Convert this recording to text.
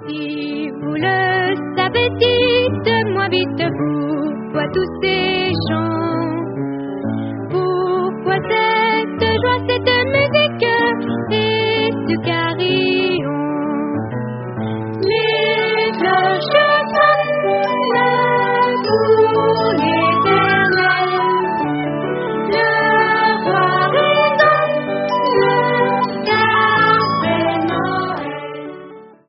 Si vous le savez, dites-moi vite, vous, toi tous ces gens